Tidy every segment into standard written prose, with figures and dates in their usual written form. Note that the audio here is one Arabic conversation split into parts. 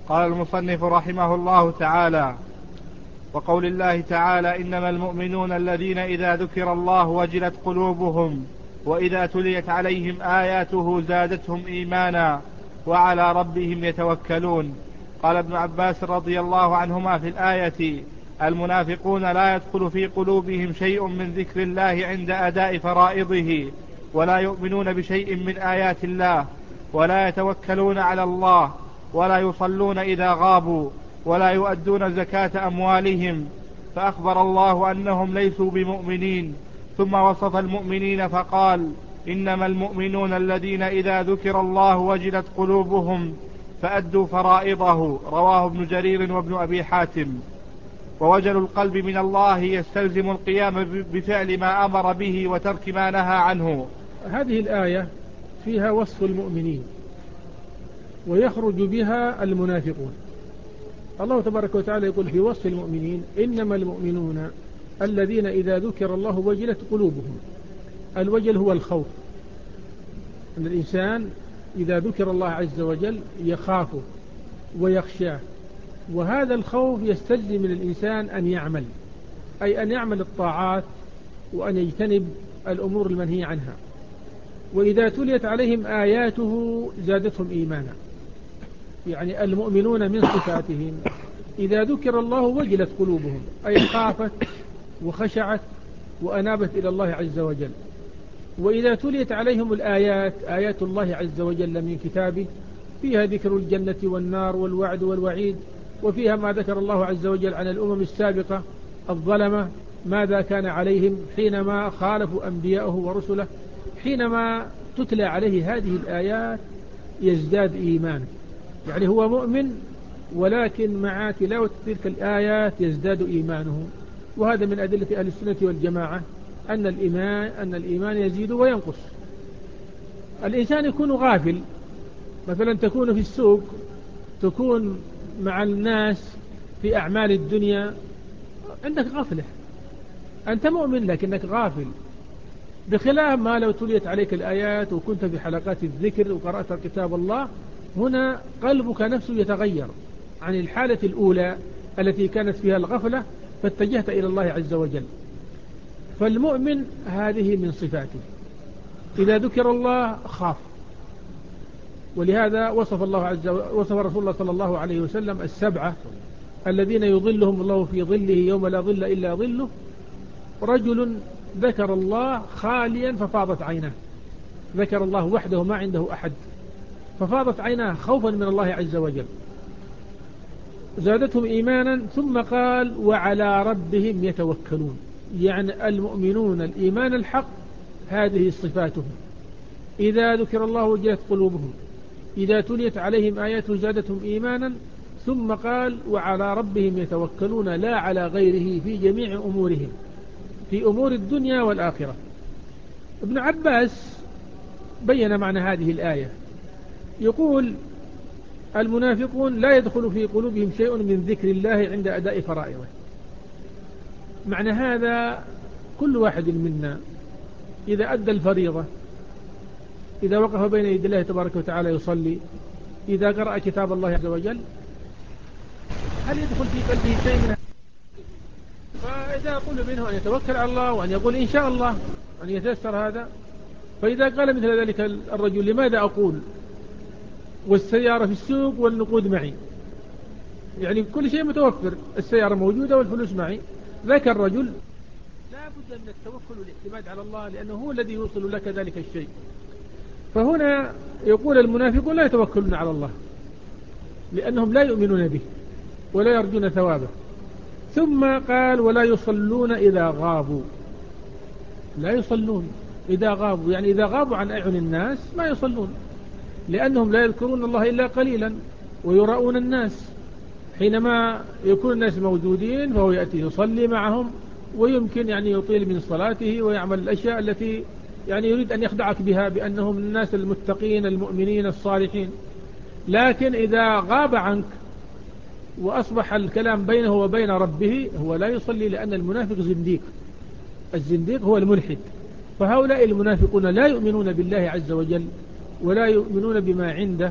قال المصنف رحمه الله تعالى: وقول الله تعالى: إنما المؤمنون الذين إذا ذكر الله وجلت قلوبهم وإذا تليت عليهم آياته زادتهم إيمانا وعلى ربهم يتوكلون. قال ابن عباس رضي الله عنهما في الآية: المنافقون لا يدخل في قلوبهم شيء من ذكر الله عند أداء فرائضه، ولا يؤمنون بشيء من آيات الله، ولا يتوكلون على الله، ولا يصلون إذا غابوا، ولا يؤدون زكاة أموالهم. فأخبر الله أنهم ليسوا بمؤمنين، ثم وصف المؤمنين فقال: إنما المؤمنون الذين إذا ذكر الله وجلت قلوبهم فأدوا فرائضه. رواه ابن جرير وابن أبي حاتم. ووجل القلب من الله يستلزم القيام بفعل ما أمر به وترك ما نهى عنه. هذه الآية فيها وصف المؤمنين ويخرج بها المنافقون. الله تبارك وتعالى يقول في وصف المؤمنين: إنما المؤمنون الذين إذا ذكر الله وجلت قلوبهم. الوجل هو الخوف، أن الإنسان إذا ذكر الله عز وجل يخافه ويخشاه، وهذا الخوف يستلزم من الإنسان أن يعمل، أي أن يعمل الطاعات وأن يجتنب الأمور المنهي عنها. وإذا تليت عليهم آياته زادتهم إيمانا، يعني المؤمنون من صفاتهم إذا ذكر الله وجلت قلوبهم، أي خافت وخشعت وأنابت إلى الله عز وجل. وإذا تليت عليهم الآيات، آيات الله عز وجل من كتابه، فيها ذكر الجنة والنار والوعد والوعيد، وفيها ما ذكر الله عز وجل عن الأمم السابقة الظلمة ماذا كان عليهم حينما خالفوا أنبياءه ورسله. حينما تتلى عليه هذه الآيات يزداد إيمانه، يعني هو مؤمن ولكن مع تلاوة تلك الآيات يزداد إيمانه. وهذا من أدلة أهل السنة والجماعة أن الإيمان يزيد وينقص. الإنسان يكون غافل، مثلا تكون في السوق، تكون مع الناس في أعمال الدنيا، عندك غفلة، أنت مؤمن لكنك غافل، بخلاف ما لو تليت عليك الآيات وكنت في حلقات الذكر وقرأت كتاب الله. هنا قلبك نفسه يتغير عن الحالة الأولى التي كانت فيها الغفلة، فاتجهت إلى الله عز وجل. فالمؤمن هذه من صفاته، إذا ذكر الله خاف. ولهذا وصف رسول الله صلى الله عليه وسلم السبعة الذين يظلهم الله في ظله يوم لا ظل إلا ظله: رجل ذكر الله خاليا ففاضت عيناه، ذكر الله وحده ما عنده أحد، ففاضت عيناه خوفا من الله عز وجل، زادتهم إيمانا. ثم قال: وعلى ربهم يتوكلون، يعني المؤمنون الإيمان الحق هذه صفاتهم: إذا ذكر الله وجلت قلوبهم، إذا تليت عليهم آياته زادتهم إيمانا. ثم قال: وعلى ربهم يتوكلون، لا على غيره في جميع أمورهم، في أمور الدنيا والآخرة. ابن عباس بين معنى هذه الآية، يقول: المنافقون لا يدخل في قلوبهم شيء من ذكر الله عند أداء فرائضه. معنى هذا كل واحد منا إذا أدى الفريضة، إذا وقف بين يدي الله تبارك وتعالى يصلي، إذا قرأ كتاب الله عز وجل، هل يدخل في قلبه شيء من هذا؟ فإذا قل منه أن يتوكل على الله وأن يقول إن شاء الله أن يتيسر هذا. فإذا قال مثل ذلك الرجل: لماذا أقول والسيارة في السوق والنقود معي، يعني كل شيء متوفر، السيارة موجودة والفلوس معي، ذاك الرجل لا بد من التوكل والاعتماد على الله، لأنه هو الذي يوصل لك ذلك الشيء. فهنا يقول: المنافقون لا يتوكلون على الله لأنهم لا يؤمنون به ولا يرجون ثوابه. ثم قال: ولا يصلون إذا غابوا، لا يصلون إذا غابوا، يعني إذا غابوا عن أعين الناس ما يصلون، لأنهم لا يذكرون الله إلا قليلا ويراؤون الناس. حينما يكون الناس موجودين فهو يأتي يصلي معهم، ويمكن يعني يطيل من صلاته ويعمل الأشياء التي يعني يريد أن يخدعك بها بأنهم الناس المتقين المؤمنين الصالحين. لكن إذا غاب عنك وأصبح الكلام بينه وبين ربه هو لا يصلي، لأن المنافق زنديق، الزنديق هو الملحد. فهؤلاء المنافقون لا يؤمنون بالله عز وجل ولا يؤمنون بما عنده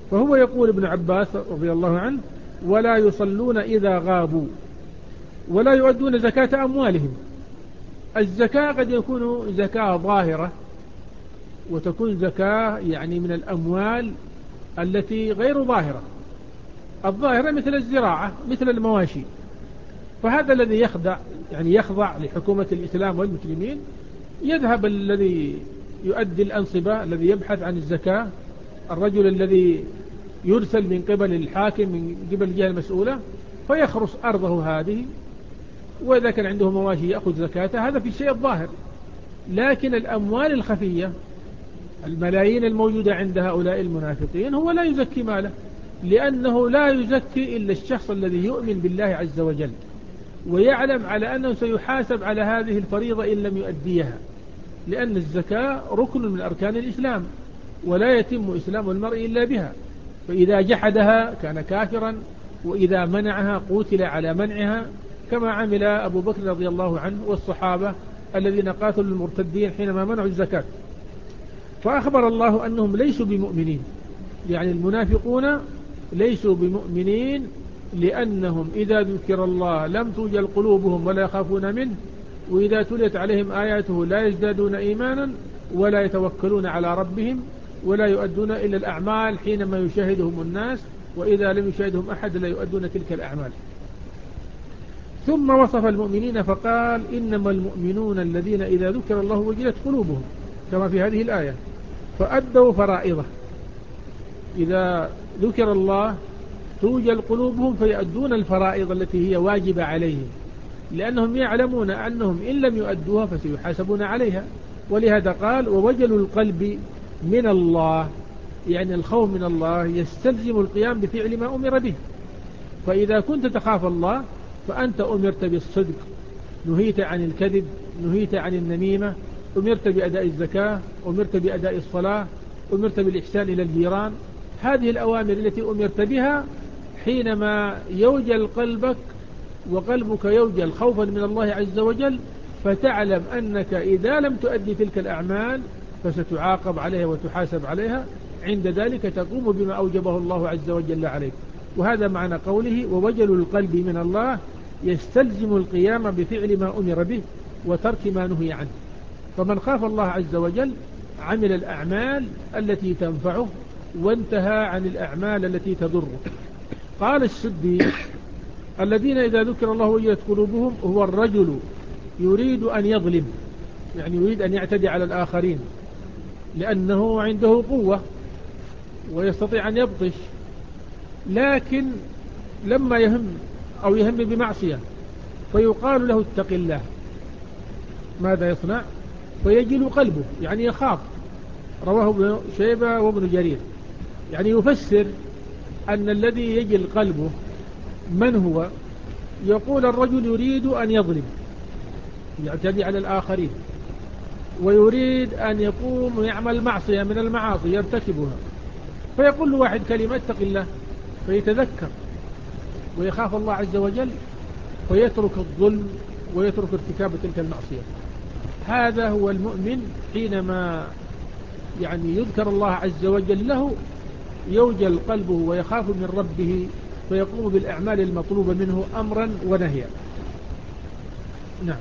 فهو يقول ابن عباس رضي الله عنه: ولا يصلون إذا غابوا ولا يؤدون زكاة أموالهم. الزكاة قد يكون زكاة ظاهرة، وتكون زكاة يعني من الأموال التي غير ظاهرة. الظاهرة مثل الزراعة، مثل المواشي، فهذا الذي يخضع لحكومة الإسلام والمسلمين. يذهب الذي يؤدي الأنصبة، الذي يبحث عن الزكاة، الرجل الذي يرسل من قبل الحاكم، من قبل الجهة المسؤولة، فيخرص أرضه هذه، وإذا كان عنده مواشي يأخذ زكاته. هذا في الشيء الظاهر. لكن الأموال الخفية، الملايين الموجودة عند هؤلاء المنافقين، هو لا يزكي ماله، لأنه لا يزكي إلا الشخص الذي يؤمن بالله عز وجل، ويعلم على أنه سيحاسب على هذه الفريضة إن لم يؤديها، لأن الزكاة ركن من أركان الإسلام، ولا يتم إسلام المرء إلا بها. فإذا جحدها كان كافرا، وإذا منعها قتل على منعها، كما عمل أبو بكر رضي الله عنه والصحابة الذين قاتلوا المرتدين حينما منعوا الزكاة. فأخبر الله أنهم ليسوا بمؤمنين، يعني المنافقون ليسوا بمؤمنين، لأنهم إذا ذكر الله لم توجل قلوبهم ولا يخافون منه، وإذا تليت عليهم آياته لا يزدادون إيمانا ولا يتوكلون على ربهم ولا يؤدون إلا الأعمال حينما يشاهدهم الناس، وإذا لم يشاهدهم أحد لا يؤدون تلك الأعمال. ثم وصف المؤمنين فقال: إنما المؤمنون الذين إذا ذكر الله وجلت قلوبهم، كما في هذه الآية، فأدوا فرائضه. إذا ذكر الله توجل قلوبهم فيؤدون الفرائض التي هي واجبة عليهم، لأنهم يعلمون أنهم إن لم يؤدوها فسيحاسبون عليها. ولهذا قال: ووجل القلب من الله، يعني الخوف من الله يستلزم القيام بفعل ما أمر به. فإذا كنت تخاف الله فأنت أمرت بالصدق، نهيت عن الكذب، نهيت عن النميمة، أمرت بأداء الزكاة، أمرت بأداء الصلاة، أمرت بالإحسان إلى الجيران. هذه الأوامر التي أمرت بها حينما يوجل قلبك وقلبك يوجل خوفا من الله عز وجل، فتعلم أنك إذا لم تؤدي تلك الأعمال فستعاقب عليها وتحاسب عليها. عند ذلك تقوم بما أوجبه الله عز وجل عليك. وهذا معنى قوله: ووجل القلب من الله يستلزم القيام بفعل ما أمر به وترك ما نهي عنه. فمن خاف الله عز وجل عمل الأعمال التي تنفعه وانتهى عن الأعمال التي تضره. قال السدي: الذين إذا ذكر الله وجلت قلوبهم هو الرجل يريد أن يظلم، يعني يريد أن يعتدي على الآخرين، لأنه عنده قوة ويستطيع أن يبطش، لكن لما يهم بمعصية فيقال له اتق الله، ماذا يصنع؟ فيجل قلبه، يعني يخاف. رواه ابن شيبة وابن جرير، يعني يفسر أن الذي يجل قلبه من هو؟ يقول: الرجل يريد أن يظلم، يعتدي على الآخرين، ويريد أن يقوم ويعمل معصية من المعاصي يرتكبها، فيقول له واحد كلمة اتق الله، فيتذكر ويخاف الله عز وجل ويترك الظلم ويترك ارتكاب تلك المعصية. هذا هو المؤمن، حينما يعني يذكر الله عز وجل له يوجل قلبه ويخاف من ربه، فيقوم بالأعمال المطلوبة منه أمرا ونهيا. نعم.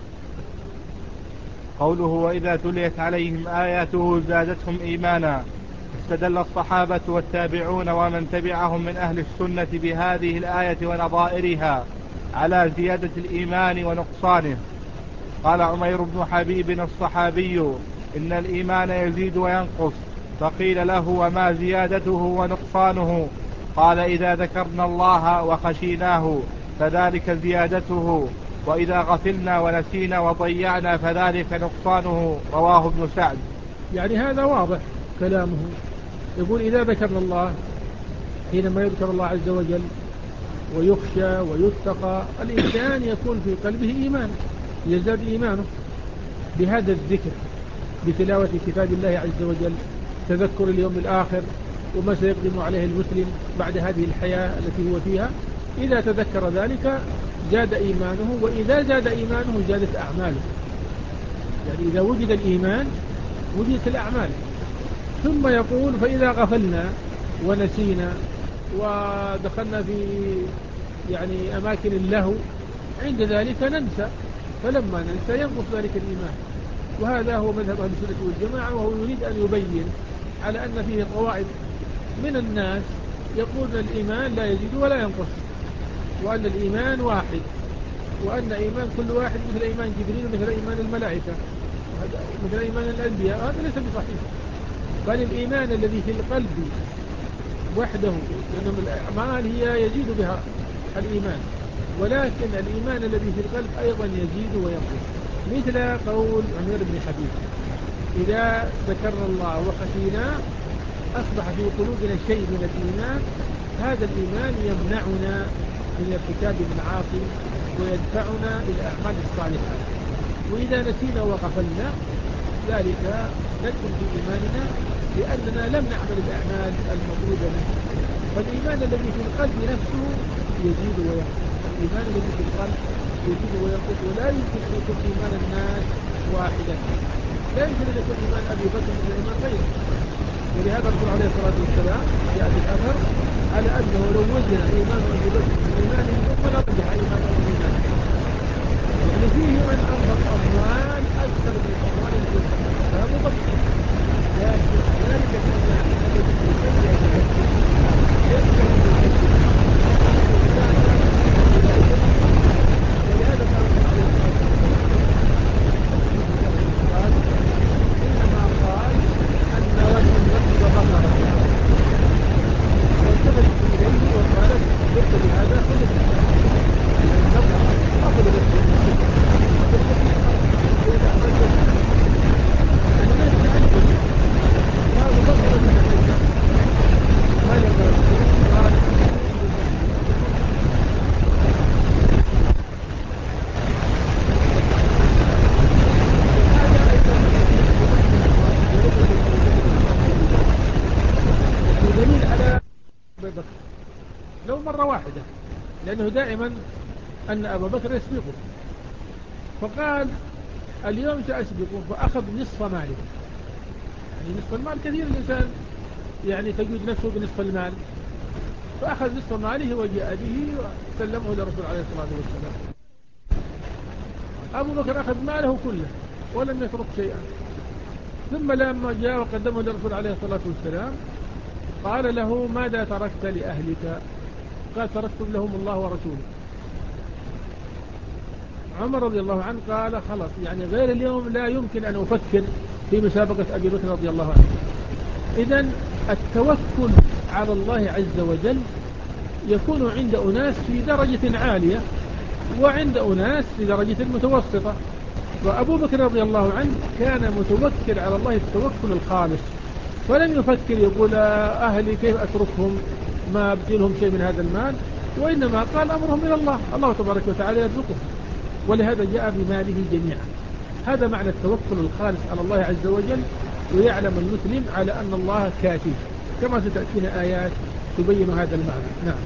قوله: وإذا تليت عليهم آياته زادتهم إيمانا. استدل الصحابة والتابعون ومن تبعهم من أهل السنة بهذه الآية ونظائرها على زيادة الإيمان ونقصانه. قال عمير بن حبيب الصحابي: إن الإيمان يزيد وينقص. فقيل له: وما زيادته ونقصانه؟ قال: إذا ذكرنا الله وخشيناه فذلك زيادته، وإذا غفلنا ونسينا وضيعنا فذلك نقصانه. رواه ابن سعد. يعني هذا واضح كلامه. يقول: إذا ذكرنا الله، حينما يذكر الله عز وجل ويخشى ويتقى، الإنسان يكون في قلبه إيمان، يزداد إيمانه بهذا الذكر، بتلاوة كتاب الله عز وجل، تذكر اليوم الآخر وما سيقدم عليه المسلم بعد هذه الحياة التي هو فيها. إذا تذكر ذلك زاد إيمانه، وإذا زاد إيمانه زادت أعماله. يعني إذا وجد الإيمان وجدت الأعمال. ثم يقول: فإذا غفلنا، ونسينا ودخلنا في يعني أماكن اللهو، عند ذلك ننسى، فلما ننسى ينقص ذلك الإيمان. وهذا هو مذهب أهل السنة والجماعة، وهو يريد أن يبين على أن فيه طوائف من الناس يقول الإيمان لا يزيد ولا ينقص، وأن الإيمان واحد، وأن إيمان كل واحد مثل إيمان جبريل ومثل إيمان الملائكة مثل إيمان الأنبياء. هذا ليس بصحيح، بل الإيمان الذي في القلب وحده، لأن الأعمال هي يزيد بها الإيمان، ولكن الإيمان الذي في القلب أيضا يزيد وينقص، مثل قول عمير بن حبيب: إذا ذكرنا الله وخشينا أصبح في قلوبنا شيء من الإيمان، هذا الإيمان يمنعنا من ارتكاب المعاصي ويدفعنا إلى أعمال الصالحات. وإذا نسينا وغفلنا ذلك ندخل في إيماننا لأننا لم نعمل الأعمال المطلوبة منه. فالإيمان الذي في القلب نفسه يزيد وينقص، الإيمان الذي في القلب يزيد وينقص، ولا يمكن أن يكون إيمان الناس واحدا، لا يمكن أن يكون إيمان أبي بكر مثل إيمان غيره. ولهذا الرسول عليه الصلاة والسلام جاء في الأثر على أنه لو وزن إيمان أبي بكر بإيمان الأمة لرجح إيمان الإيمان، يعني فيه من أنفق أموال أكثر من أموال الأمة، هذا مضبط، لكن ذلك الإيمان الذي في القلب يجب ولهذا قال الله عليه الصلاة والسلام إنما قال أن رجل ركب بقرة والتفت إليه وقالت قلت بهذا خلق البقرة أخذ بس الناس تعجب هذا بقرة تتحجب ماذا قال؟ دليل على أبي بكر لو مرة واحدة، لأنه دائما أن أبا بكر يسبقه، فقال اليوم سأسبقه، فأخذ نصف ماله. يعني نصف المال كثير، الإنسان يعني تجد نفسه بنصف المال، فأخذ نصف ماله وجاء به وسلمه للرسول عليه الصلاة والسلام. أبو بكر أخذ ماله كله ولم يترك شيئا، ثم لما جاء وقدمه للرسول عليه الصلاة والسلام قال له ماذا تركت لأهلك؟ قال تركت لهم الله ورسوله. عمر رضي الله عنه قال خلاص، يعني غير اليوم لا يمكن أن أفكر في مسابقة أبي بكر رضي الله عنه. إذن التوكل على الله عز وجل يكون عند أناس في درجة عالية وعند أناس في درجة متوسطة. وأبو بكر رضي الله عنه كان متوكل على الله التوكل الخالص، فلم يفكر يقول أهلي كيف أتركهم ما أبدلهم شيء من هذا المال، وإنما قال أمرهم إلى الله، الله تبارك وتعالى يرزقهم، ولهذا جاء بماله جميعا. هذا معنى التوكل الخالص على الله عز وجل، ويعلم المسلم على أن الله كافي، كما ستأتينا آيات تبين هذا المعنى. نعم.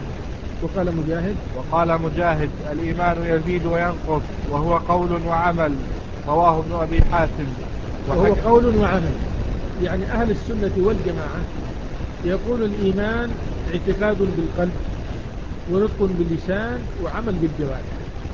وقال مجاهد الإيمان يزيد وينقص وهو قول وعمل، رواه ابن أبي حاتم. وهو قول وعمل، يعني أهل السنة والجماعة يقول الإيمان اعتقاد بالقلب ونطق باللسان وعمل بالجوارح،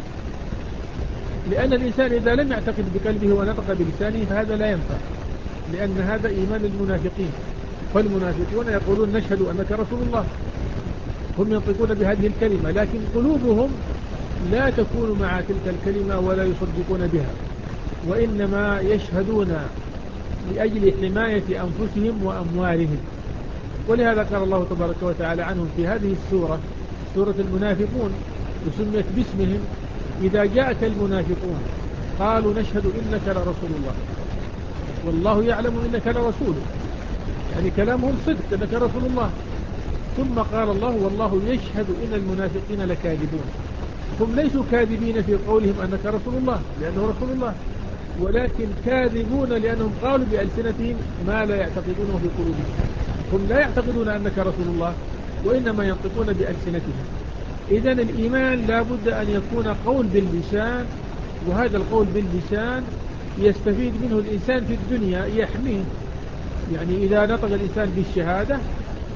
لأن الإنسان إذا لم يعتقد بقلبه ونطق بلسانه فهذا لا ينفع، لأن هذا إيمان المنافقين. فالمنافقون يقولون نشهد أنك رسول الله، هم ينطقون بهذه الكلمة، لكن قلوبهم لا تكون مع تلك الكلمة ولا يصدقون بها، وإنما يشهدون لأجل حماية أنفسهم وأموالهم. ولهذا قال الله تبارك وتعالى عنهم في هذه السورة، سورة المنافقون، وسميت باسمهم: إذا جاءك المنافقون قالوا نشهد إنك لرسول الله والله يعلم إنك لرسوله، يعني كلامهم صدق أنك رسول الله. ثم قال الله والله يشهد إن المنافقين لكاذبون. هم ليسوا كاذبين في قولهم أنك رسول الله لأنه رسول الله، ولكن كاذبون لأنهم قالوا بألسنتهم ما لا يعتقدونه في قلوبهم. هم لا يعتقدون أنك رسول الله، وإنما ينطقون بألسنتهم. إذن الإيمان لا بد أن يكون قول باللسان، وهذا القول باللسان يستفيد منه الإنسان في الدنيا، يحميه. يعني إذا نطق الإنسان بالشهادة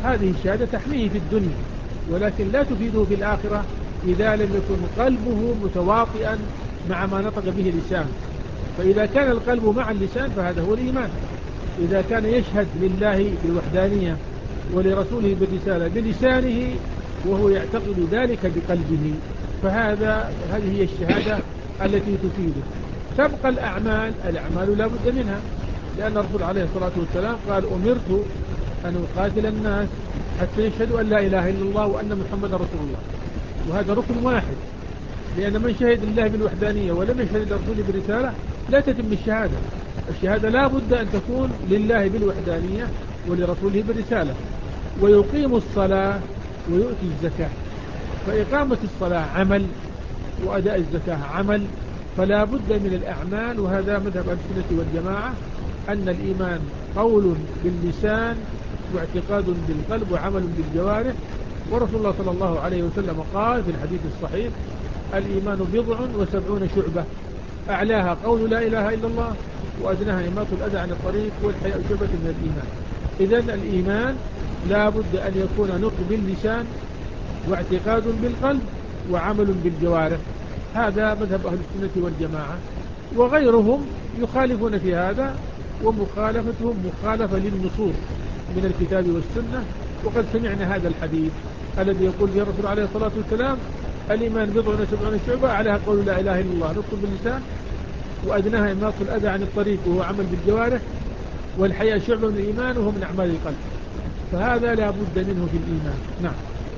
هذه الشهادة تحميه في الدنيا، ولكن لا تفيده في الآخرة إذا لم يكن قلبه متواطئا مع ما نطق به لسانه. فإذا كان القلب مع اللسان فهذا هو الإيمان. إذا كان يشهد لله بالوحدانية ولرسوله بالرسالة بلسانه وهو يعتقد ذلك بقلبه، هذه هي الشهادة التي تفيده. تبقى الأعمال لا بد منها، لأن الرسول عليه الصلاة والسلام قال: أمرت أن أقاتل الناس حتى يشهدوا أن لا إله إلا الله وأن محمد رسول الله. وهذا ركن واحد، لأن من شهد الله بالوحدانية ولم يشهد لرسوله بالرسالة لا تتم الشهادة. الشهادة لا بد أن تكون لله بالوحدانية ولرسوله بالرسالة. ويقيم الصلاة ويؤتي الزكاة، فإقامة الصلاة عمل وأداء الزكاة عمل، فلا بد من الأعمال. وهذا مذهب أهل السنة والجماعة، أن الإيمان قول باللسان واعتقاد بالقلب وعمل بالجوارح. ورسول الله صلى الله عليه وسلم قال في الحديث الصحيح: الإيمان 70 شعبة، أعلاها قول لا إله إلا الله، وأدناها إماطة الأذى عن الطريق، والحياء شعبة من الإيمان. إذن الإيمان لا بد أن يكون نطق باللسان واعتقاد بالقلب وعمل بالجوارح. هذا مذهب أهل السنة والجماعة، وغيرهم يخالفون في هذا، ومخالفتهم مخالفة للنصوص من الكتاب والسنة. وقد سمعنا هذا الحديث الذي يقول فيه الرسول عليه الصلاة والسلام: الإيمان 70 شعبة، أعلاها قول لا إله إلا الله نطق باللسان، وأدناها إماطة الأذى عن الطريق وهو عمل بالجوارح، والحياء شعبة من الإيمان وهو من أعمال القلب. فهذا لا بد منه في الإيمان. نعم.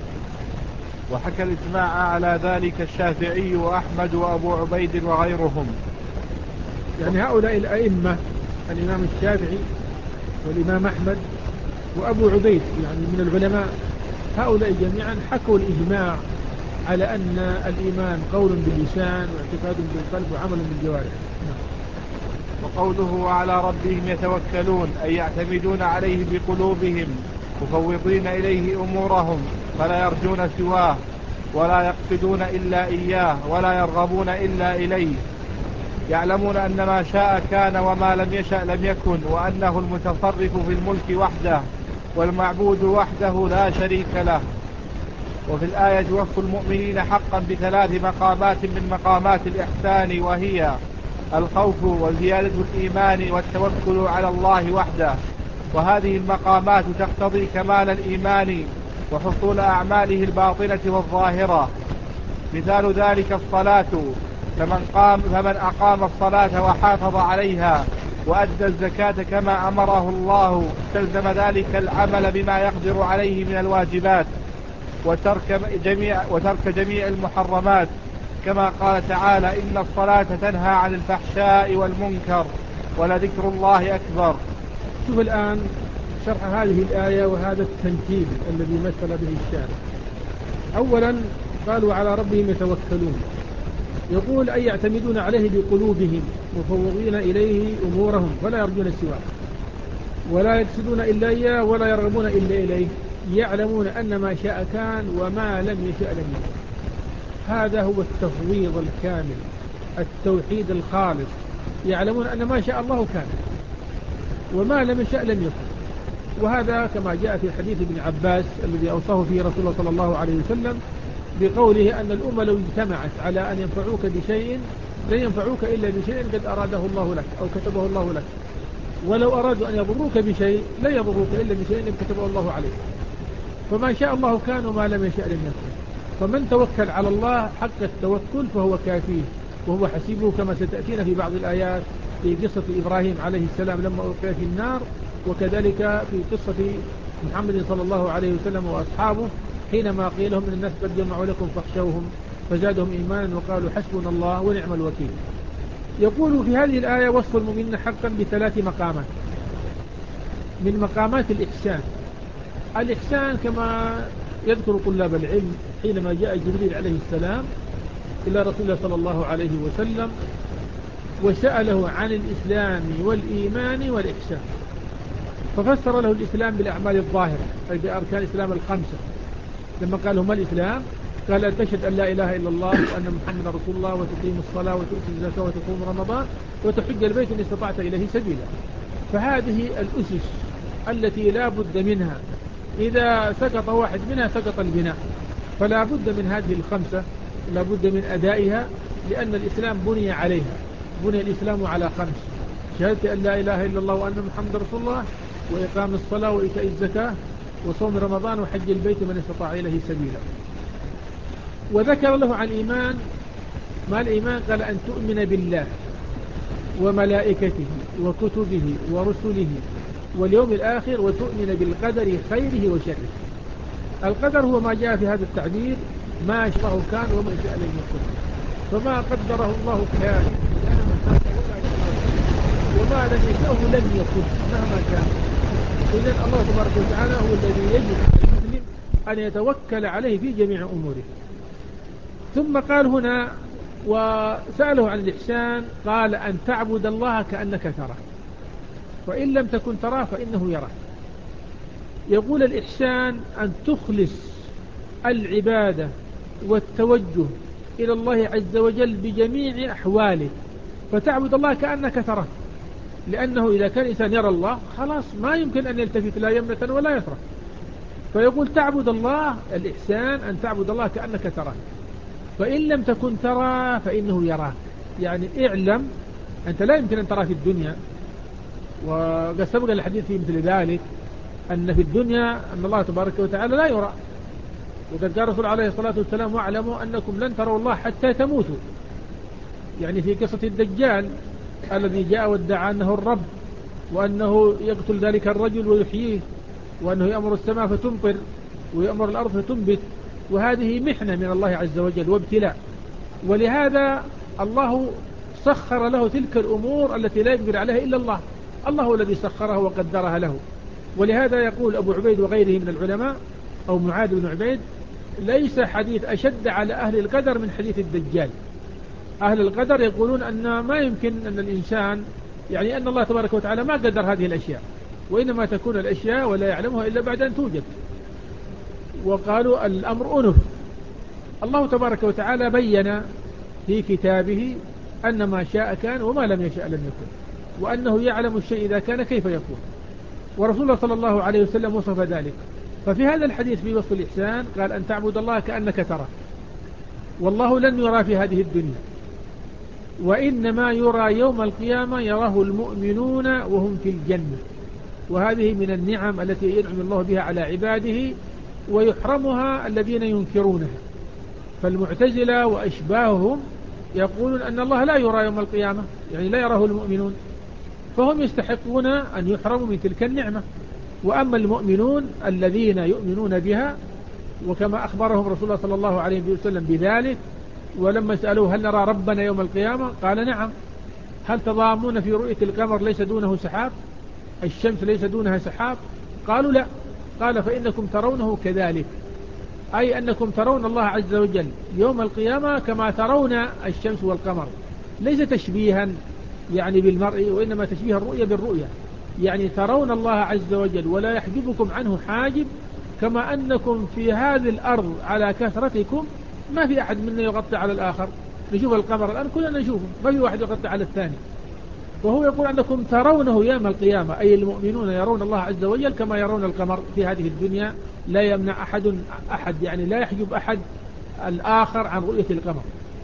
وحكى الإجماع على ذلك الشافعي وأحمد وأبو عبيد وغيرهم. يعني هؤلاء الأئمة، الإمام الشافعي والإمام أحمد وأبو عبيد يعني من العلماء، هؤلاء جميعا حكوا الإجماع على أن الإيمان قول باللسان واعتقاد بالقلب وعمل بالجوارح. وقوله وعلى ربهم يتوكلون أي يعتمدون عليه بقلوبهم مفوضين إليه أمورهم، فلا يرجون سواه ولا يقصدون إلا إياه ولا يرغبون إلا إليه، يعلمون أن ما شاء كان وما لم يشأ لم يكن، وأنه المتصرف في الملك وحده والمعبود وحده لا شريك له. وفي الآية وصف المؤمنين حقا ب3 مقامات من مقامات الإحسان، وهي الخوف وزيادة الإيمان والتوكل على الله وحده. وهذه المقامات تقتضي كمال الإيمان وحصول أعماله الباطنة والظاهرة. مثال ذلك الصلاة، فمن أقام الصلاة وحافظ عليها وأدى الزكاة كما أمره الله استلزم ذلك العمل بما يقدر عليه من الواجبات وترك جميع المحرمات، كما قال تعالى: إن الصلاة تنهى عن الفحشاء والمنكر ولذكر الله أكبر. شوف الآن شرح هذه الآية وهذا التنكيل الذي مثل به الشارع. أولا قالوا على ربهم يتوكلون، يقول أي يعتمدون عليه بقلوبهم مفوضين إليه أمورهم فلا يرجون سواه ولا يقصدون إلا إياه ولا يرغبون إلا إليه، يعلمون أن ما شاء كان وما لم يشاء لم يكن. هذا هو التفويض الكامل، التوحيد الخالص. يعلمون أن ما شاء الله كان وما لم يشاء لم يكن. وهذا كما جاء في حديث ابن عباس الذي أوصاه فيه رسول الله صلى الله عليه وسلم بقوله أن الأمة لو اجتمعت على أن ينفعوك بشيء لن ينفعوك إلا بشيء قد أراده الله لك أو كتبه الله لك، ولو أرادوا أن يضروك بشيء لا يضروك إلا بشيء قد كتبه الله عليك. فما شاء الله كان وما لم يشاء لم يكن. فمن توكل على الله حق التوكل فهو كافيه وهو حسيبه، كما ستأتينا في بعض الآيات في قصة إبراهيم عليه السلام لما ألقي في النار، وكذلك في قصة محمد صلى الله عليه وسلم وأصحابه حينما قيل لهم إن الناس قد جمعوا لكم فاخشوهم فزادهم إيمانا وقالوا حسبنا الله ونعم الوكيل. يقول في هذه الآية وصف المؤمنين حقا ب3 مقامات من مقامات الإحسان. الإحسان كما يذكر طلاب العلم حينما جاء جبريل عليه السلام إلى رسول الله صلى الله عليه وسلم وسأله عن الإسلام والإيمان والإحسان، ففسر له الإسلام بالأعمال الظاهرة أي بأركان الإسلام الخمسة. لما قال له ما الإسلام؟ قال أن تشهد أن لا إله إلا الله وأن محمد رسول الله وتقيم الصلاة وتؤتي الزكاة وتصوم رمضان وتحج البيت إن استطعت إليه سبيلا. فهذه الأسس التي لا بد منها إذا سقط واحد منها سقط البناء. فلا بد من هذه الخمسة، لا بد من أدائها، لأن الإسلام بني عليها. بني الإسلام على خمس: شهادة أن لا إله إلا الله وأن محمد رسول الله، وإقام الصلاة وإيتاء الزكاة، وصوم رمضان، وحج البيت من استطاع إليه سبيلا. وذكر له عن الإيمان. ما الإيمان؟ قال: أن تؤمن بالله وملائكته وكتبه ورسله واليوم الآخر، وتؤمن بالقدر خيره وشره. القدر هو ما جاء في هذا التعبير: ما شاء كان وما شاء لم يكن. فما قدره الله كان وما لم يشاءه لم يكن مهما كان. إذن الله تبارك وتعالى هو الذي يجب على المسلم أن يتوكل عليه في جميع أموره. ثم قال هنا: وسأله عن الإحسان، قال: أن تعبد الله كأنك تراه، وإن لم تكن تراه فإنه يراك. يقول الإحسان أن تخلص العبادة والتوجه إلى الله عز وجل بجميع أحواله، فتعبد الله كأنك تراه. لأنه إذا كان الإنسان يرى الله خلاص ما يمكن أن يلتفت لا يمنة ولا يسرى. فيقول تعبد الله، الإحسان أن تعبد الله كأنك تراه، فإن لم تكن ترى فإنه يراك. يعني اعلم، أنت لا يمكن أن ترى في الدنيا، وقد سبق الحديث في مثل ذلك، أن في الدنيا أن الله تبارك وتعالى لا يرى. وقد قال الرسول عليه الصلاة والسلام: واعلموا أنكم لن تروا الله حتى تموتوا. يعني في قصة الدجال الذي جاء وادعى أنه الرب، وأنه يقتل ذلك الرجل ويحييه، وأنه يأمر السماء فتمطر ويأمر الأرض فتنبت، وهذه محنة من الله عز وجل وابتلاء. ولهذا الله سخر له تلك الأمور التي لا يقدر عليها إلا الله. الله هو الذي سخرها وقدرها له. ولهذا يقول أبو عبيد وغيره من العلماء، أو معاذ بن عبيد: ليس حديث أشد على أهل القدر من حديث الدجال. أهل القدر يقولون أن ما يمكن أن الإنسان، يعني أن الله تبارك وتعالى ما قدر هذه الأشياء، وإنما تكون الأشياء ولا يعلمها إلا بعد أن توجد. وقالوا الأمر أنف. الله تبارك وتعالى بين في كتابه أن ما شاء كان وما لم يشاء لم يكن، وأنه يعلم الشيء إذا كان كيف يكون. ورسول الله صلى الله عليه وسلم وصف ذلك. ففي هذا الحديث في وصف الإحسان قال: أن تعبد الله كأنك تراه. والله لن يرى في هذه الدنيا، وإنما يرى يوم القيامة، يراه المؤمنون وهم في الجنة. وهذه من النعم التي ينعم الله بها على عباده، ويحرمها الذين ينكرونها. فالمعتزلة وأشباههم يقولون أن الله لا يرى يوم القيامة، يعني لا يراه المؤمنون، فهم يستحقون أن يحرموا من تلك النعمة. وأما المؤمنون الذين يؤمنون بها، وكما أخبرهم رسول الله صلى الله عليه وسلم بذلك، ولما سألوه: هل نرى ربنا يوم القيامة؟ قال: نعم. هل تضامون في رؤية القمر ليس دونه سحاب؟ الشمس ليس دونها سحاب؟ قالوا: لا. قال: فإنكم ترونه كذلك، أي أنكم ترون الله عز وجل يوم القيامة كما ترون الشمس والقمر، ليس تشبيها يعني بالمرء، وإنما تشبيه الرؤية بالرؤية. يعني ترون الله عز وجل ولا يحجبكم عنه حاجب، كما أنكم في هذه الأرض على كثرتكم ما في أحد منا يغطي على الآخر. نشوف القمر الآن كلنا نشوفه، ما في واحد يغطي على الثاني. وهو يقول أنكم ترونه يوم القيامة، أي المؤمنون يرون الله عز وجل كما يرون القمر في هذه الدنيا، لا يمنع أحد يعني لا يحجب أحد الآخر عن رؤية القمر.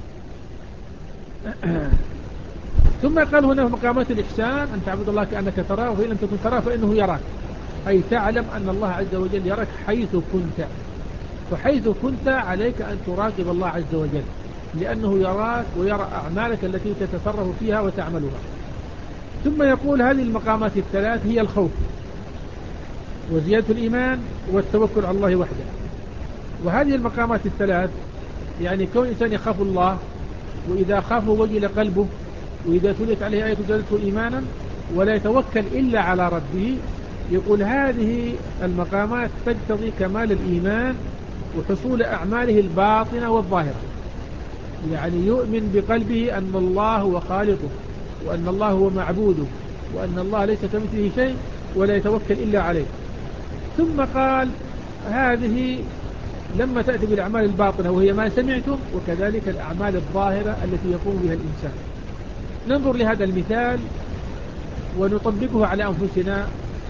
ثم قال هنا في مقامات الإحسان: أن تعبد الله كأنك تراه، وإن لم تكن تراه فإنه يراك، أي تعلم أن الله عز وجل يراك حيث كنت. فحيث كنت عليك أن تراقب الله عز وجل، لأنه يراك ويرى أعمالك التي تتصرف فيها وتعملها. ثم يقول: هذه المقامات الثلاث هي الخوف وزيادة الإيمان والتوكل على الله وحده. وهذه المقامات الثلاث يعني كون إنسان يخاف الله، وإذا خافه وجل قلبه، وإذا تليت عليه آية زادته إيمانا، ولا يتوكل إلا على ربه. يقول هذه المقامات تقتضي كمال الإيمان وحصول أعماله الباطنة والظاهرة. يعني يؤمن بقلبه أن الله هو خالقه، وأن الله هو معبوده، وأن الله ليس كمثله شيء، ولا يتوكل إلا عليه. ثم قال: هذه لما تأتي بالأعمال الباطنة وهي ما سمعتم، وكذلك الأعمال الظاهرة التي يقوم بها الإنسان. ننظر لهذا المثال ونطبقه على أنفسنا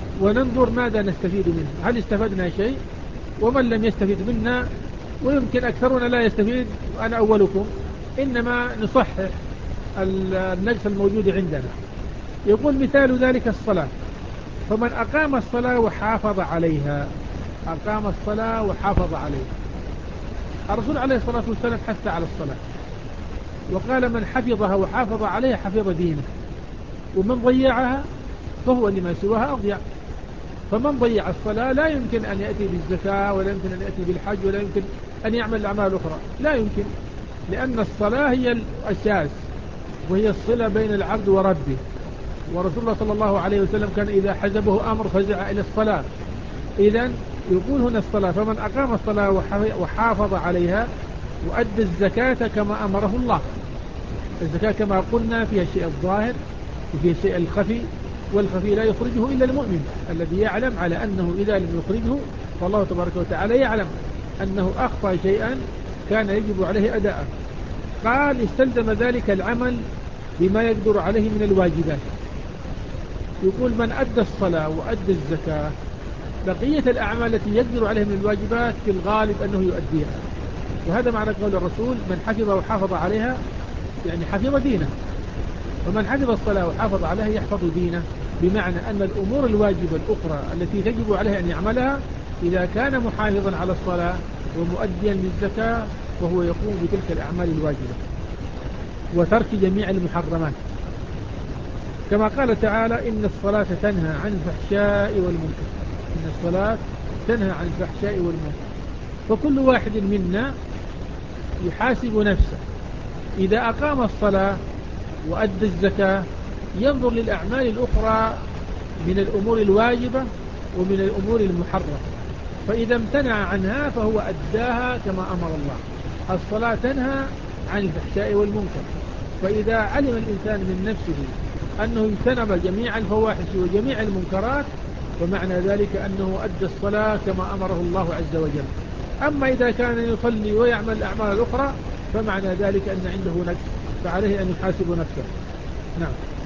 وننظر ماذا نستفيد منه، هل استفدنا شيء؟ ومن لم يستفيد منا، ويمكن أكثرنا لا يستفيد، وأنا أولكم، إنما نصحح النقص الموجود عندنا. يقول مثال ذلك الصلاة، فمن أقام الصلاة وحافظ عليها، أقام الصلاة وحافظ عليها. الرسول عليه الصلاة والسلام حث على الصلاة وقال من حفظها وحافظ عليها حفظ دينه، ومن ضيعها فهو لما سواها أضيع. فمن ضيع الصلاة لا يمكن أن يأتي بالزكاة، ولا يمكن أن يأتي بالحج، ولا يمكن أن يعمل الأعمال الأخرى، لا يمكن، لأن الصلاة هي الأساس، وهي الصلة بين العبد وربه. ورسول الله صلى الله عليه وسلم كان إذا حزبه أمر فزع إلى الصلاة. إذن يقول هنا الصلاة، فمن أقام الصلاة وحافظ عليها وأدى الزكاة كما أمره الله. الزكاة كما قلنا فيها الشيء الظاهر وفيها الشيء الخفي، والخفي لا يخرجه إلا المؤمن الذي يعلم على أنه إذا لم يخرجه فالله تبارك وتعالى يعلم أنه أخفى شيئا كان يجب عليه أداءه. قال استلزم ذلك العمل بما يقدر عليه من الواجبات. يقول من أدى الصلاة وأدى الزكاة، بقية الأعمال التي يقدر عليها من الواجبات في الغالب أنه يؤديها. وهذا معنى قول الرسول من حفظ وحافظ عليها، يعني حفظ دينه. ومن حفظ الصلاة وحافظ عليها يحفظ دينه، بمعنى أن الأمور الواجبة الأخرى التي تجب عليه أن يعملها إذا كان محافظا على الصلاة ومؤديا للزكاة وهو يقوم بتلك الأعمال الواجبة، وترك جميع المحرمات، كما قال تعالى إن الصلاة تنهى عن الفحشاء والمنكر. إن الصلاة تنهى عن الفحشاء والمنكر. فكل واحد منا يحاسب نفسه، إذا أقام الصلاة وأدى الزكاة ينظر للأعمال الأخرى من الأمور الواجبة ومن الأمور المحرمة، فإذا امتنع عنها فهو أداها كما أمر الله. الصلاة تنهى عن الفحشاء والمنكر، فإذا علم الإنسان من نفسه أنه اجتنب جميع الفواحش وجميع المنكرات فمعنى ذلك أنه أدى الصلاة كما أمره الله عز وجل. أما إذا كان يصلي ويعمل الأعمال الأخرى فمعنى ذلك أن عنده نقص، فعليه أن يحاسب نفسه. نعم.